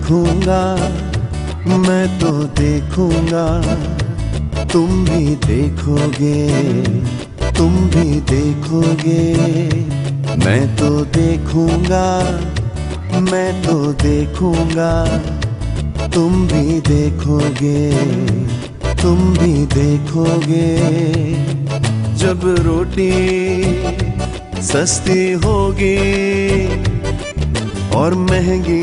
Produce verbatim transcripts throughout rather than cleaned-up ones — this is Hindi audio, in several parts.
देखूंगा, मैं तो देखूंगा, तुम भी देखोगे, तुम भी देखोगे। मैं तो देखूंगा, मैं तो देखूंगा, तुम भी देखोगे, तुम भी देखोगे। जब रोटी सस्ती होगी और महंगी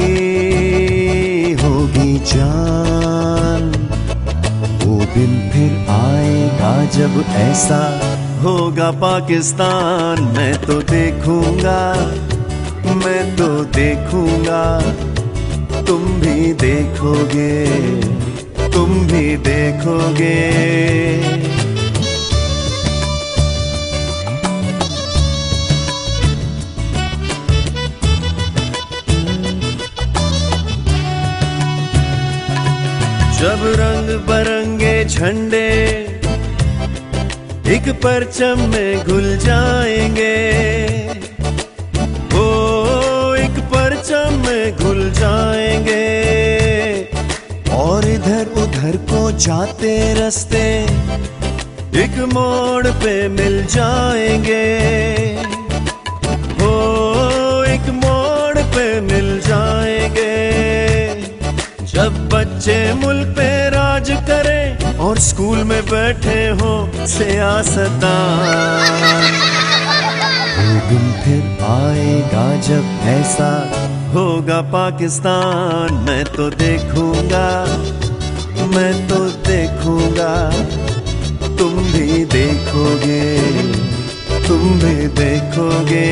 होगी जान, वो दिन फिर आएगा जब ऐसा होगा पाकिस्तान। मैं तो देखूंगा, मैं तो देखूंगा, तुम भी देखोगे, तुम भी देखोगे। जब रंग बरंगे झंडे एक परचम में घुल जाएंगे, ओ एक परचम में घुल जाएंगे, और इधर उधर को जाते रास्ते एक मोड़ पे मिल जाएंगे, ओ एक मोड़ पे मिल जाएंगे। जब बच्चे मुल्क पे राज करें और स्कूल में बैठे हो सियासतदान, वो दिन फिर आएगा जब ऐसा होगा पाकिस्तान। मैं तो देखूंगा, मैं तो देखूंगा, तुम भी देखोगे, तुम भी देखोगे।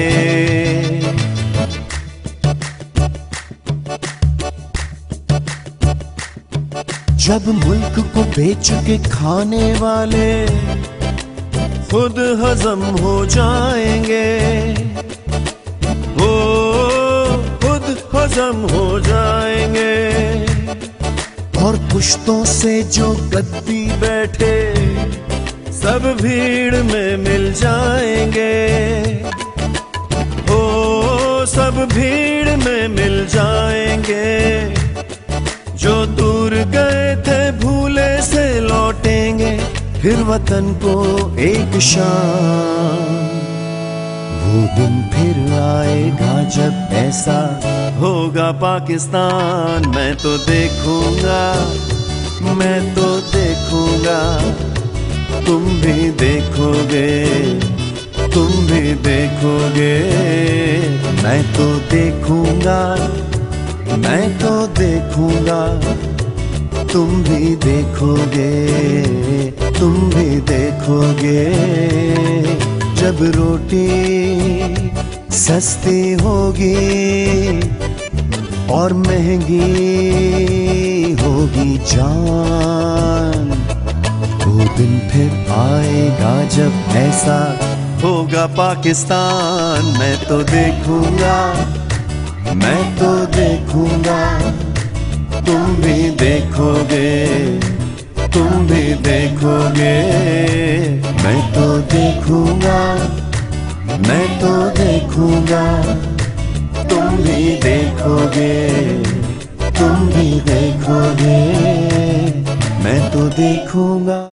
जब मुल्क को बेच के खाने वाले खुद हजम हो जाएंगे, वो खुद हजम हो जाएंगे, और पुश्तों से जो गद्दी बैठे सब भीड़ में मिल जाएंगे, ओ सब भीड़ में मिल जाएंगे। जो दूर गए थे भूले से लौटेंगे फिर वतन को एक शाम। वो दिन फिर आएगा जब ऐसा होगा पाकिस्तान। मैं तो देखूंगा, मैं तो देखूंगा, तुम भी देखोगे, तुम भी देखोगे। मैं तो देखूंगा, मैं तो देखूंगा, तुम भी देखोगे, तुम भी देखोगे। जब रोटी सस्ती होगी और महंगी होगी जान, वो दिन फिर आएगा जब ऐसा होगा पाकिस्तान। मैं तो देखूंगा, मैं तो देखूंगा, तुम भी देखोगे, तुम भी देखोगे। मैं तो देखूंगा, मैं तो देखूंगा, तुम भी देखोगे, तुम भी देखोगे। मैं तो देखूंगा।